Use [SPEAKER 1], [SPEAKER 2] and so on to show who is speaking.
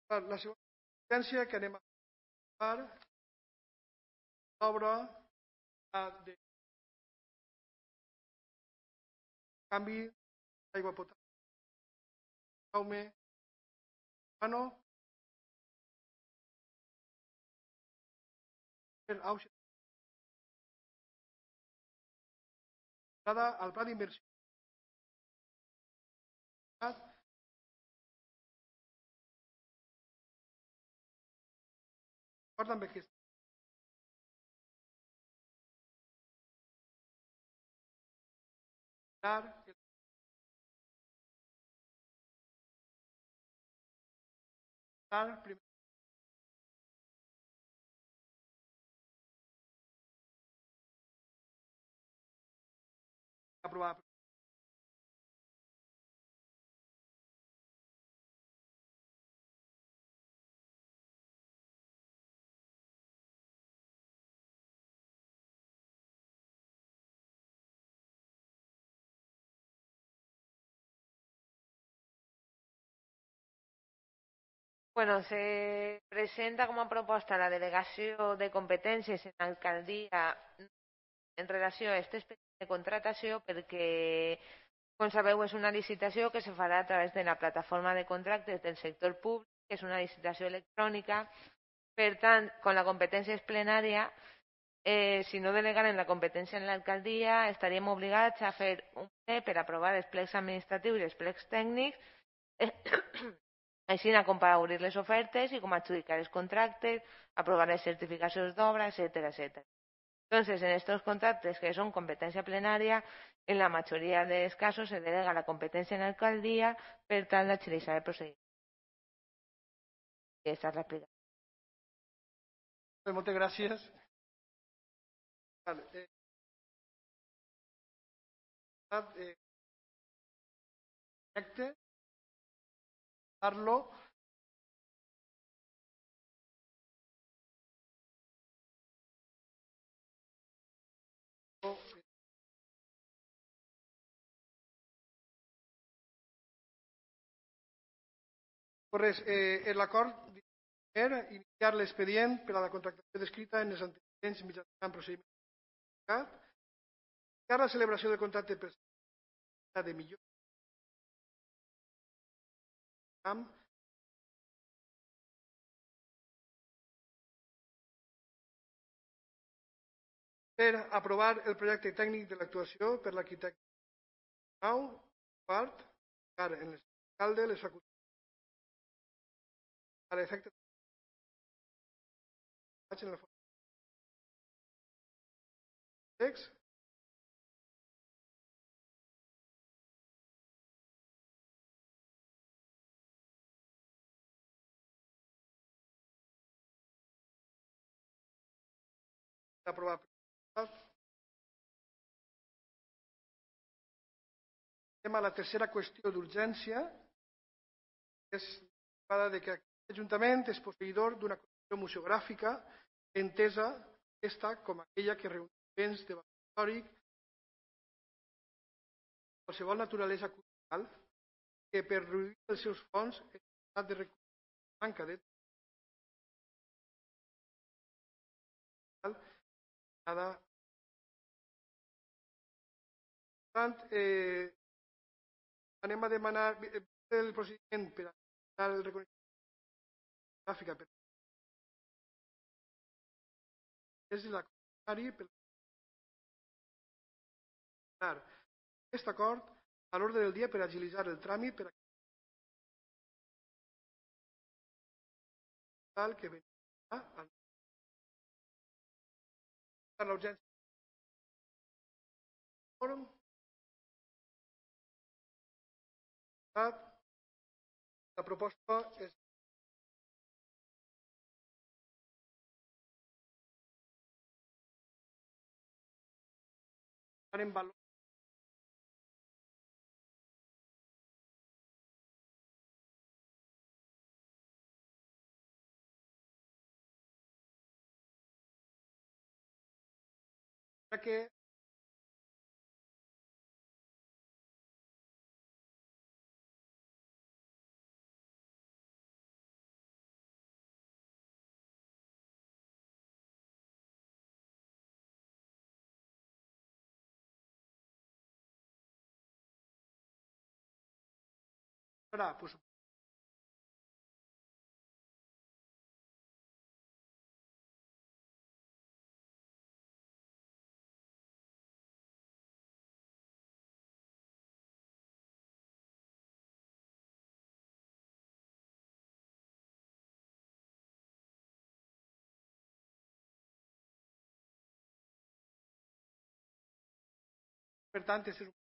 [SPEAKER 1] La segona competència que anem a parlar l'obra de canvi d'aigua potable. Jaume Cano, al pla d'inversió. D'acord amb aquest. Primer. Aprovar.
[SPEAKER 2] Bueno, se presenta com a proposta la delegació de competències en l'alcaldia en relació a aquest expedient de contractació perquè, com sabeu, és una licitació que se farà a través de la plataforma de contractes del sector públic, que és una licitació electrònica. Per tant, quan la competència és plenària, si no delegaren la competència en l'alcaldia, estaríem obligats a fer un ple per aprovar els plecs administratius i els plecs tècnics, així com per obrir les ofertes i com adjudicar els contractes, aprovar les certificacions d'obra, etc. Entonces, en estos contractes que son competencia plenaria, en la mayoría de los casos se delega la competencia en la alcaldía per tal d'agilitzar el procediment. Aquesta és la explicació.
[SPEAKER 1] Moltes gràcies. Projecte. Parlo. L'acord per iniciar l'expedient per a la contractació descrita en els antecedents mitjançant procediment publicat, iniciar la celebració del contracte per de millor per aprovar el projecte tècnic de l'actuació per l'arquitecte quart, en l'alcalde les facultats a l'efecte en la text d'aprovar. Anem a la tercera qüestió d'urgència, que és de que l'Ajuntament és posseïdor d'una col·lecció museogràfica entesa aquesta com aquella que reuneix béns de valor històric, qualsevol naturalesa cultural, que per reduir els seus fons és estat de recursos manca de cada. Per tant, anem a demanar el procediment per a el reconeixement gràfica per és la contrari per aquest acord a l'ordre del dia per agilitzar el tràmit per a tal que venirà a la urgència. La proposta és en valor que serà? Pues, per tant, és un